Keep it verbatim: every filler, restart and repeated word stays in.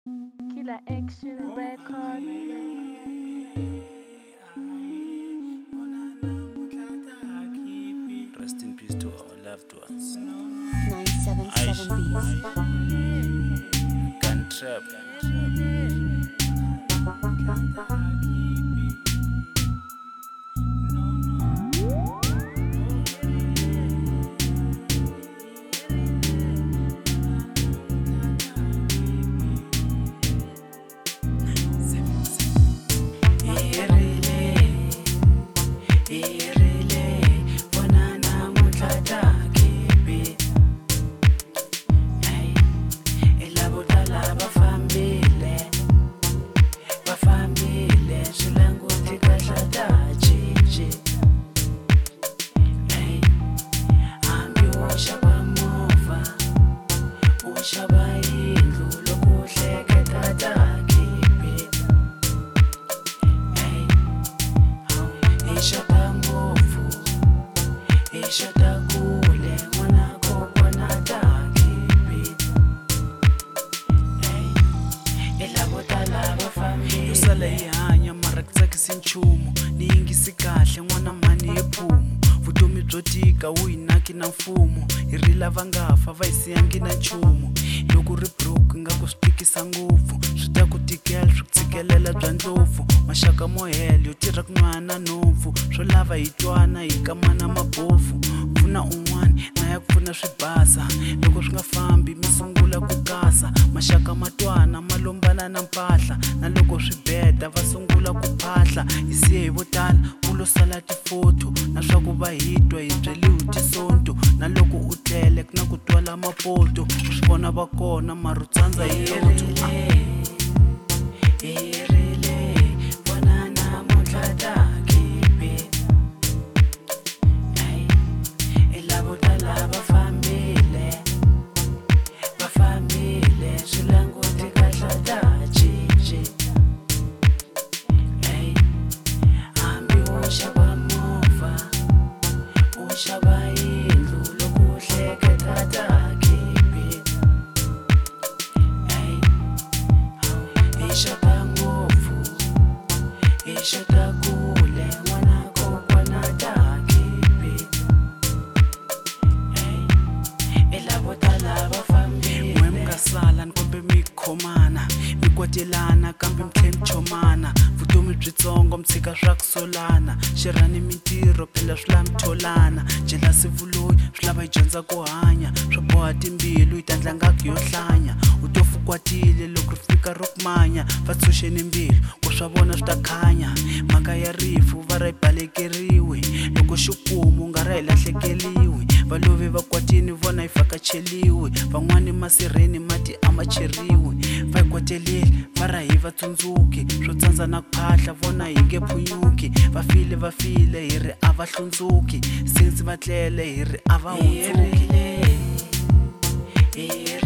Killer Action Record. Rest in peace to our loved ones. nine seven seven Beats. Gun trap. Yosala ihanya mara kutsakisa nchumu ni yingisi kahle n'wana mani yephumu vutomi byo tika wu hinaki na mfumo hi ri lava nga fa va hi siyangi na nchumu loko ri broke nga ku swi tikisa ngopfu swi ta ku tikela swi ku tshikelela bya ndlopfu maxaka mo hela yo tirha ku nwana nhompfu swo lava hi twana hi kamana mabofu pfuna un'wana na ya ku pfuna swi basa loko swi nga fambi mi sungula ku kasa maxaka matwana ma lombana na mpahla na loko swi beda va sungula ku phahla hi siye hi vo tala ku lo sala tifoto na swa ku va hi twa hi byeliwi tisonto na loko u tlele ku na ku twala mapoto u swi vona va kona mara u tsandza hi poto sala nikombe mi khomana mi kwatelana kambe mi tlhe mi chomana vutomi byitsongo mi tshika swa ku solana xirhani mintirho phela swi la mi tholana jelasi vuloyi swi lava hi dyondza ku hanya swo boha timbilu hi ta ndlangaku yo hlanya u to fukwatile loko ri fika ro kumanya va tshunxeni mbilu ku swa vona swi ta khanya mhaka ya rifu va ra hi balekeriwe loko xikumu nga ra hi lahlekeliwe valovi va kwatini vona hi fakacheliwe van'wani masirheni mati a ma cheriwe va hi kwateleli va ra hi va tsundzuki swo tsandza na ku phahla vona hi nge phunyuki va file va file hi ri a va hlundzuki since va tlele hi ri a va hundzuki